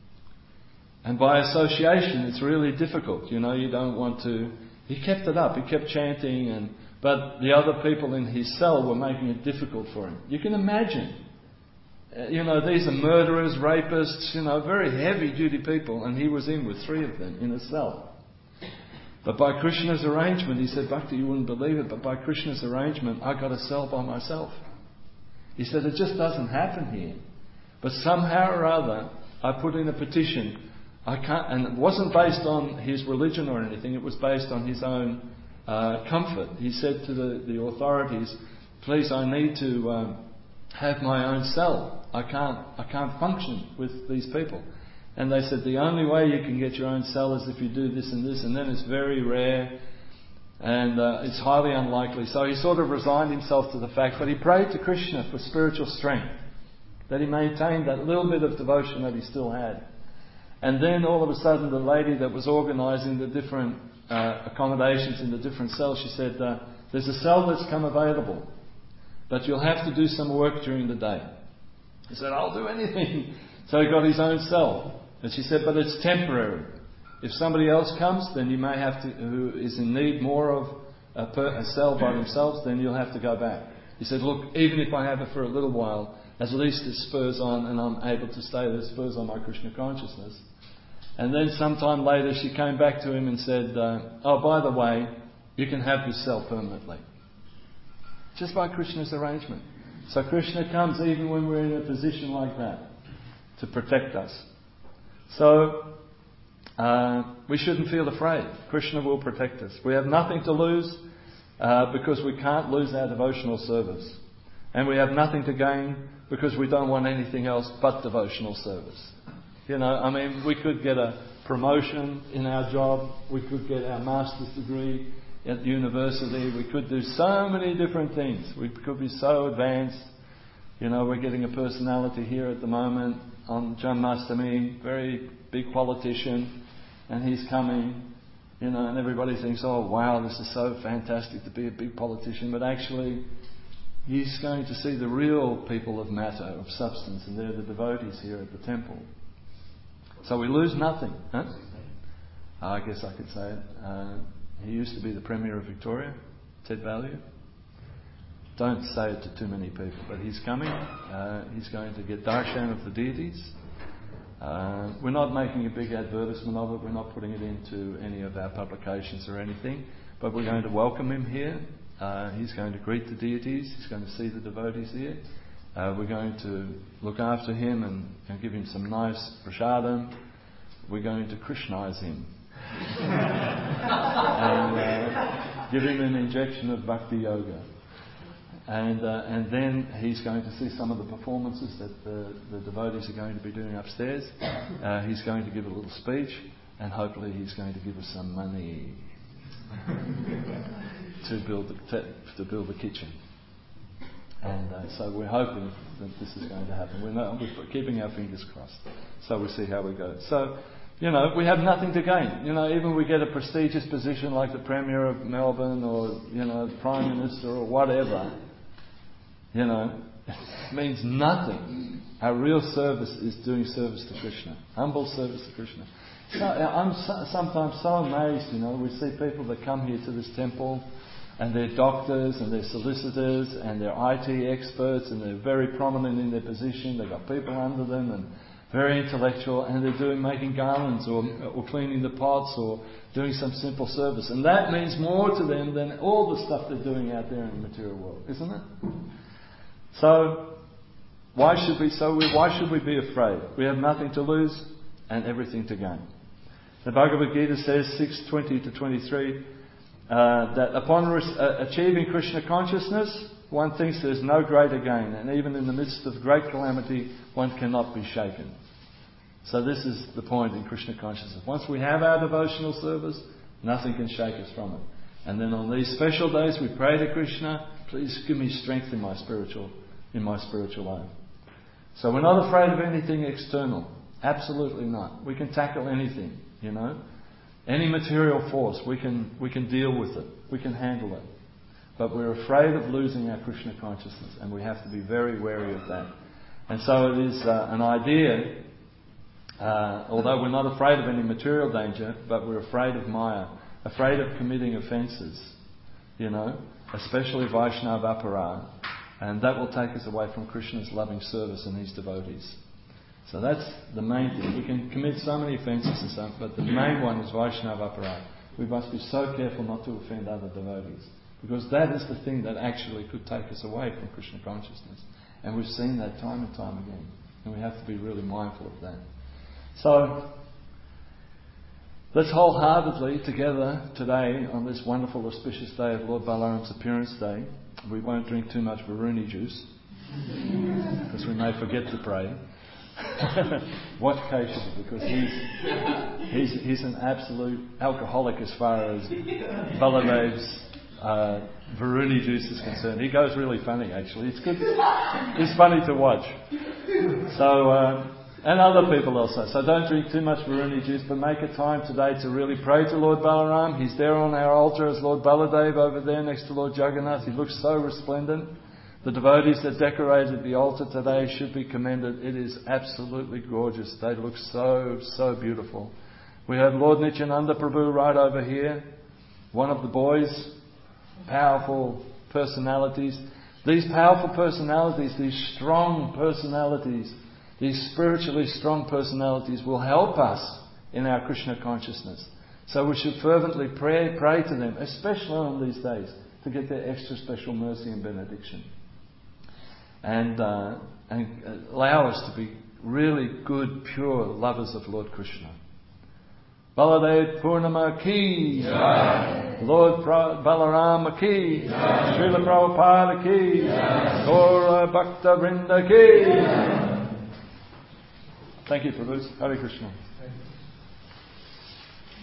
And by association, it's really difficult. You know, you don't want to... He kept it up. He kept chanting, and but the other people in his cell were making it difficult for him. You can imagine. Uh, you know, these are murderers, rapists, you know, very heavy-duty people, and he was in with three of them in a cell. But by Krishna's arrangement, he said, Bhakti, you wouldn't believe it, but by Krishna's arrangement, I got a cell by myself. He said, it just doesn't happen here. But somehow or other, I put in a petition. I can't, and it wasn't based on his religion or anything, it was based on his own uh, comfort. He said to the, the authorities, please, I need to um, have my own cell. I can't, I can't function with these people. And they said, the only way you can get your own cell is if you do this and this, and then it's very rare and uh, it's highly unlikely. So he sort of resigned himself to the fact, but he prayed to Krishna for spiritual strength, that he maintained that little bit of devotion that he still had. And then all of a sudden the lady that was organising the different uh, accommodations in the different cells, she said, uh, there's a cell that's come available, but you'll have to do some work during the day. He said, I'll do anything. So he got his own cell. And she said, but it's temporary. If somebody else comes, then you may have to, who is in need more of a, per, a cell by themselves, then you'll have to go back. He said, look, even if I have it for a little while, at least it spurs on and I'm able to stay there, it spurs on my Krishna consciousness. And then sometime later she came back to him and said, uh, oh, by the way, you can have this cell permanently. Just by Krishna's arrangement. So Krishna comes even when we're in a position like that to protect us. So uh, we shouldn't feel afraid. Krishna will protect us. We have nothing to lose uh, because we can't lose our devotional service. And we have nothing to gain because we don't want anything else but devotional service. You know, I mean, we could get a promotion in our job. We could get our master's degree at university. We could do so many different things. We could be so advanced. You know, we're getting a personality here at the moment on Janmashtami, very big politician, and he's coming, you know, and everybody thinks, oh wow, this is so fantastic to be a big politician, but actually he's going to see the real people of matter, of substance, and they're the devotees here at the temple. So we lose nothing. Huh? I guess I could say it. Uh, he used to be the Premier of Victoria, Ted Value. Don't say it to too many people, but he's coming. Uh, he's going to get darshan of the deities. Uh, we're not making a big advertisement of it. We're not putting it into any of our publications or anything, but we're going to welcome him here. Uh, he's going to greet the deities. He's going to see the devotees here. Uh, we're going to look after him and, and give him some nice prasadam. We're going to Krishnaize him. and uh, give him an injection of bhakti yoga. And uh, and then he's going to see some of the performances that the, the devotees are going to be doing upstairs. Uh, he's going to give a little speech, and hopefully he's going to give us some money to build the, to, to build the kitchen. And uh, so we're hoping that this is going to happen. We're, not, we're keeping our fingers crossed. So we'll see how we go. So, you know, we have nothing to gain. You know, even we get a prestigious position like the Premier of Melbourne or, you know, Prime Minister or whatever. You know, it means nothing. Our real service is doing service to Krishna. Humble service to Krishna. So, I'm so, sometimes so amazed, you know, we see people that come here to this temple and they're doctors and they're solicitors and they're I T experts and they're very prominent in their position. They've got people under them and very intellectual, and they're doing making garlands or, or cleaning the pots or doing some simple service. And that means more to them than all the stuff they're doing out there in the material world, isn't it? So, why should we? So, we, why should we be afraid? We have nothing to lose and everything to gain. The Bhagavad Gita says six twenty to twenty-three uh, that upon re- uh, achieving Krishna consciousness, one thinks there's no greater gain, and even in the midst of great calamity, one cannot be shaken. So, this is the point in Krishna consciousness. Once we have our devotional service, nothing can shake us from it. And then on these special days, we pray to Krishna, please give me strength in my spiritual in my spiritual life. So we're not afraid of anything external. Absolutely not. We can tackle anything, you know. Any material force, we can we can deal with it. We can handle it. But we're afraid of losing our Krishna consciousness, and we have to be very wary of that. And so it is uh, an idea, uh, although we're not afraid of any material danger, but we're afraid of Maya, afraid of committing offences, you know, especially Vaishnava aparad. And that will take us away from Krishna's loving service and his devotees. So that's the main thing. We can commit so many offences and stuff, but the main one is Vaishnava aparad. We must be so careful not to offend other devotees, because that is the thing that actually could take us away from Krishna consciousness. And we've seen that time and time again. And we have to be really mindful of that. So, let's wholeheartedly together today on this wonderful auspicious day of Lord Balaram's appearance day. We won't drink too much Varuni juice because we may forget to pray. Watch Keshav, because he's, he's he's an absolute alcoholic as far as Baladev's uh, Varuni juice is concerned. He goes really funny actually. It's good. It's funny to watch. So. Uh, And other people also. So don't drink too much Varuni juice, but make a time today to really pray to Lord Balaram. He's there on our altar as Lord Baladev over there next to Lord Jagannath. He looks so resplendent. The devotees that decorated the altar today should be commended. It is absolutely gorgeous. They look so, so beautiful. We have Lord Nityananda Prabhu right over here. One of the boys. Powerful personalities. These powerful personalities, these strong personalities, these spiritually strong personalities will help us in our Krishna consciousness. So we should fervently pray, pray to them, especially on these days, to get their extra special mercy and benediction. And, uh, and allow us to be really good, pure lovers of Lord Krishna. Baladev Purnama ki Jai. Lord pra- Balarama ki Jai. Srila Prabhupada ki Jai. Gaura Bhakta Vrinda ki Jai. Thank you, Prabhu. Hare Krishna.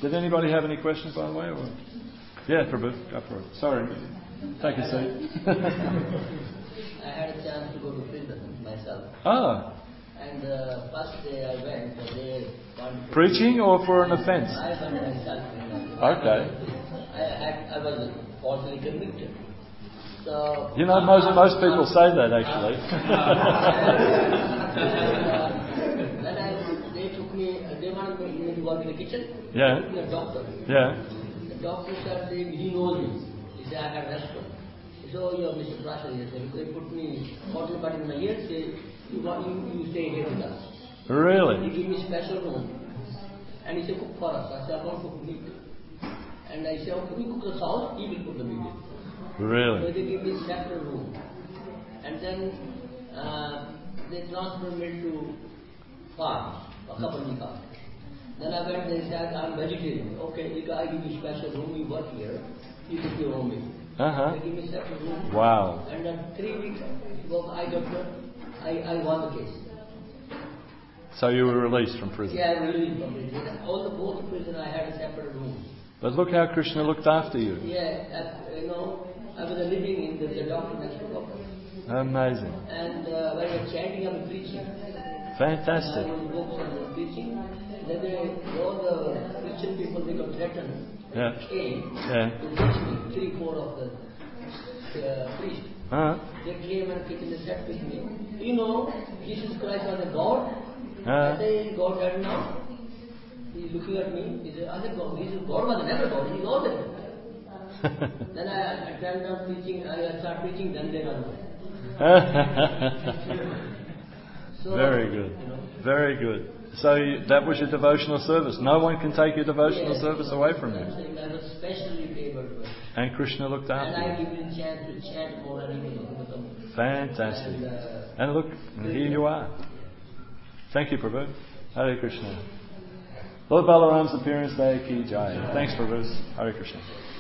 Did anybody have any questions, by the way? Or? Yeah, Prabhu, go for it. Sorry. Take a seat. I had a chance to go to prison myself. Oh. And the first day I went, so they wanted Preaching or for an offence? I went myself. Okay. I, I, I was falsely convicted. So you know, most most people say that actually. Then I, they took me. They wanted me to work in the kitchen. Yeah. They took me a doctor. Yeah. The doctor said they, he knows me. He said I had a restaurant. So you're Mister Prasad. He said they put me bottle button in my ear. Say you, you you stay here with us. Really? He gave me special room. And he said cook for us. I said I want to cook meat. And I said okay, we cook the sauce. He will cook the meat. Really? So they gave me a separate room. And then uh, they transferred me to farm, a couple of weeks after. Then I went, they said, I'm vegetarian. Okay, you guys give me special room, you work here, you cook your own meat. Uh-huh. They give me separate room. Wow. And then three weeks ago, I got the, I, I won the case. So you were released from prison? Yeah, I released from prison. All the both prison, I had a separate room. But look how Krishna looked after you. Yeah, uh, you know, I was living in the, the doctor next to doctor. Amazing. And uh, when I was chanting, I was preaching. Fantastic. I was books and was preaching. Then they, all the Christian people, they got threatened. Yeah. Came. Yeah. They reached me, three, four of the uh, priests. Uh-huh. They came and came in the set with me. You know, Jesus Christ was a God. Uh-huh. I say, God dead now. He's looking at me. He said, I said, God, Jesus, God was never God. He's all there. Then I, I turned down preaching. I started preaching. Then they run away. So, Very good. You know, Very good. So you, that was your devotional service. No one can take your devotional yes, service away from I'm you. saying I was specially favored. And Krishna looked And after I you. give you a chance to chant more and even become. Fantastic. And, uh, And look, here you are. Thank you, Prabhu. Hare Krishna. Lord Balaram's appearance day ki jai. Thanks, Prabhu. Hare Krishna.